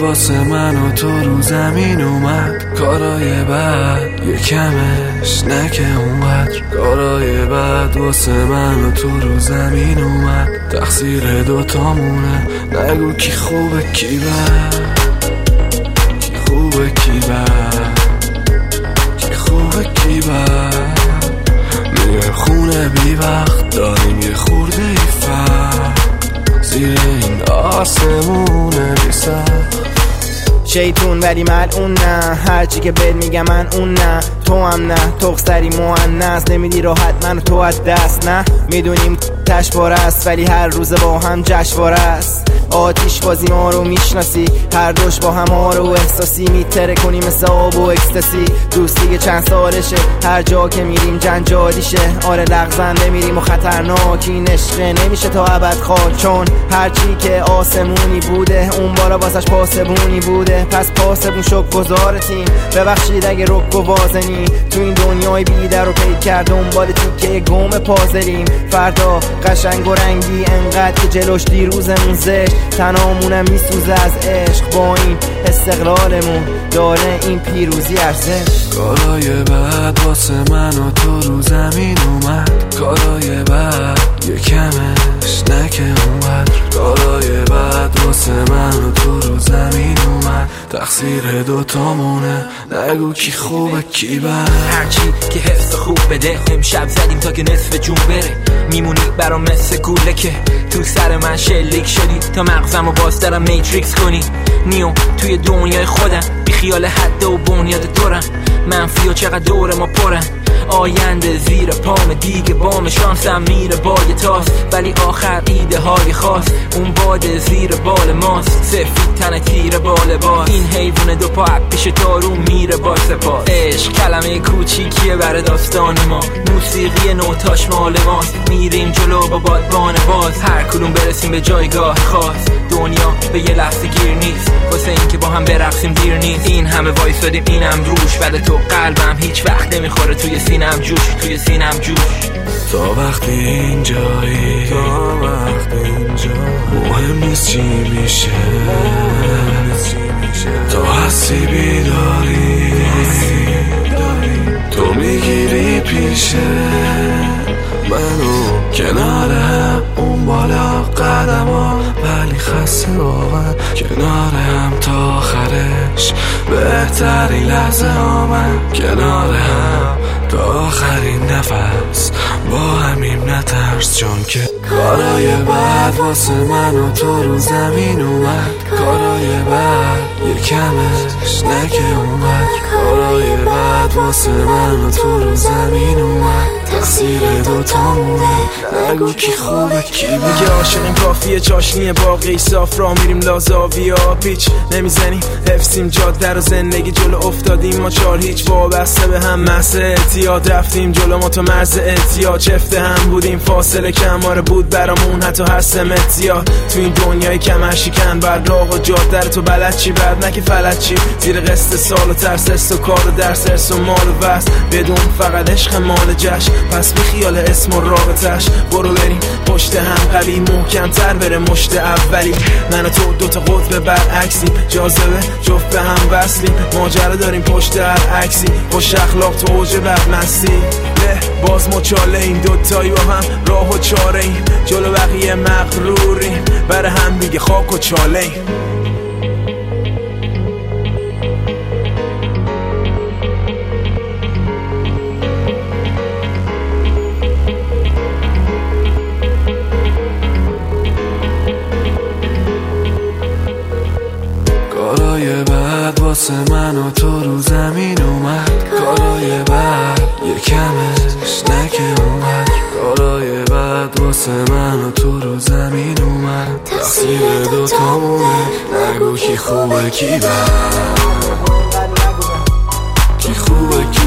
واسه من و تو رو زمین اومد. کارای بد یه کمش نکه اونقدر. کارای بد واسه من و تو رو زمین اومد. تقصیر دوتامونه، نگو کی خوبه کی بد، کی خوبه کی بد، کی خوبه کی بد. میره خونه بی وقت داریم یه خورده ای فرق، زیر این آسمونه بی سخت. شیطون ولی ملعون نه، هرچی که بهت میگم من اون نه. تو هم نه، تخسری مؤنث، نمیدی راحت من و تو از دست. نه میدونیم تشوار است ولی هر روز با هم جشنواره است. آتیش بازی ما رو میشناسی، هر دوش با هم رو احساسی میتره کنی مثل آب و اکستاسی. دوستی چند سالشه، هر جا که میریم جنجالیشه. آره لغزنده میریم و خطرناک، این عشقه نمیشه تا ابد خاک. چون هرچی که آسمونی بوده اون بالا واسش پاسبونی بوده. پس پاسبون شک گذارتیم، ببخشید اگه رک و وازنی. تو این دنیای بیدر و پید کرد دنبال تیکه گم پازلیم. فردا قشنگ و رنگی انقدر که جلوش دیروزمون زشت. تنامونم میسوزه از عشق، با این استقلالمون داره این پیروزی ارزش. کارای بد واسه من و تو رو زمین اومد. کارای بد یه کمش نکه اونقدر. کارای بد واسه من و تو رو زمین اومد. تقصیر دوتامونه، نگو کی خوبه کی بد. هرچی که حس خوب بده، امشب زدیم تا که نصف جون بره. میمونی برام مثل گوله که تو سر من شلیک شدی، تا مغزمو باز دارم میتریکس کنی. نیو توی دنیای خودم، بی خیال حد و بنیاد دورم. منفی و چقدر دور ما پرم، آینده زیر پام دیگه بام شانسم میره بای تاس. ولی آخر ایده های خاص، اون باد زیر بال ماست. سفید تن تیر بال باز، این حیوان دو پا پیش تارو میره با سپاس. عشق کلمه کوچیکیه برای داستان ما، موسیقی نوتاش مال ماست. میریم جلو با بادبان باز، هر کدوم برسیم به جایگاه خاص. دنیا به یه لحظه گیر نیست، واسه این که با هم برقصیم دیر نیست. این همه وایسادیم اینم روش، ولی تو قلبم هیچ وقت نمیخوره توی سینم جوش، توی سینم جوش. تا وقتی اینجایی، تا وقتی اینجایی، مهم نیست چی میشه. تا هستی بیداری، تو میگیری پیشه منو کنارم. اون بالا قدم ها ولی خسته واقعا. کنار هم تا آخرش بهترین لحظه آمد. کنار هم تا آخرین نفس با همیم نترس، چون که کارای بد واسه من و تو رو زمین اومد. کارای بد یه کمش نکه اومد. کارای بد واسه من و تو رو زمین اومد. تقصیر دوتامونه، نگو کی خوبه کی بد. میگه عاشقیم کافیه چاشنی باقی صاف، را میریم لازاویا پیچ نمیزنیم. حفظیم جاده رو زندگی جلو افتادیم ما چار هیچ. وابسته به هم محض اعتیاد، رفتیم جلو ما تو مرز اعتیاد. چفته هم بودیم فاصله کماره بود برامون حتی هر سمتیا. تو این دنیای کمر شکن بر راه و جاده رو تو بلد چی بعد نکه فلت چی. زیر قسط سال و ترس است و کار و درس ارس و مال و بس. بدون فقط عشق مال جشن، پس بی خیال اسم و رابطش. برو بریم پشت هم قوی محکم تر بره مشت اولی. من و تو دوتا قطب برعکسیم، جاذبه جفت به هم وصلیم. ماجرا داریم پشت هر عکسی، خوش اخلاق تو اوج بدمستی. باز مچاله این دوتایی با هم راه و چاره ایم. جلو بقیه مغروریم، بر هم دیگه خاک و چاله ایم. کارای بد واسه من و تو رو زمین اومد. کارای بد یه کمش نکه اومد. کارای بد واسه من و تو رو زمین اومد. تقصیر دوتامونه، نگو کی خوبه کی بد، کی خوبه کی